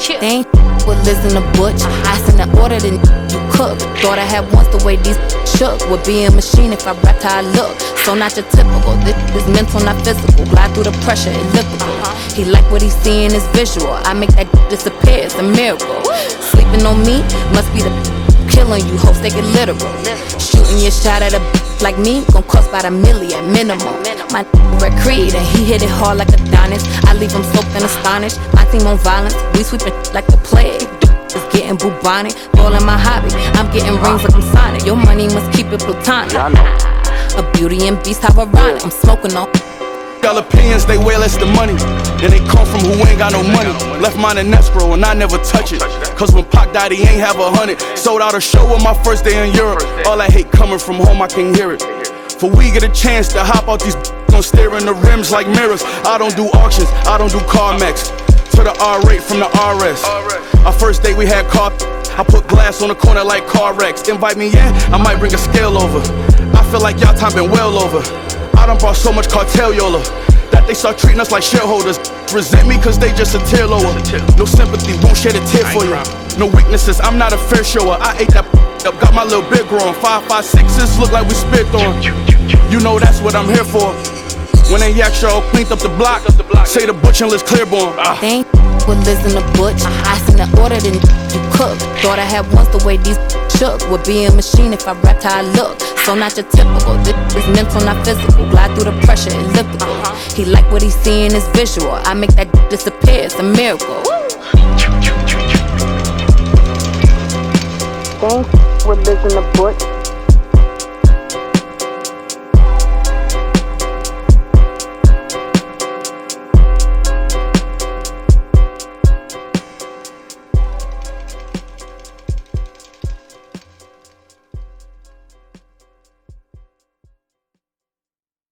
They ain't with Liz and the Butch. I send an order, then you cook. Thought I had once the way these shook. Would be a machine if I rapped how I look. So not your typical, this is mental, not physical. Glide through the pressure, elliptical. He like what he see in his visual. I make that disappear, it's a miracle. Sleeping on me, must be the killing you, hoes, take it literal. Shooting your shot at a like me, gon' cost about $1 million minimum. My Red Creed, and he hit it hard like Adonis. I leave him soaked and astonished. My team on violence, we sweeping like the plague. It's getting bubonic, ballin' my hobby. I'm getting rings like I'm Sonic. Your money must keep it platonic. A beauty and beast, how ironic. I'm smoking on Y'all opinions, they way less than money. And they come from who ain't got no money. Left mine in escrow and I never touch it. Cause when Pac died, he ain't have 100. Sold out a show on my first day in Europe. All that hate coming from home, I can hear it. For we get a chance to hop out these gon' stare in the rims like mirrors. I don't do auctions, I don't do CarMax. To the R8 from the RS. Our first day we had car. I put glass on the corner like car wrecks. Invite me in, I might bring a scale over. I feel like y'all time been well over. I done brought so much cartel yola that they start treating us like shareholders. Resent me cause they just a tear lower. No sympathy, won't shed a tear for you. No weaknesses, I'm not a fair shower. I ate that up, got my little bit growing. 5, 5, 6s look like we spit on. You know that's what I'm here for. When they yak show, cleaned up the block. Say the butcher list clearborn. They ain't with Liz and the Butch. I send an order, then you cook. Thought I had once the way these shook. Would be a machine if I rapped how I look. So not your typical, this is mental, not physical. Glide through the pressure, elliptical. He like what he see in his visual. I make that disappear, it's a miracle. They ain't with Liz and the Butch.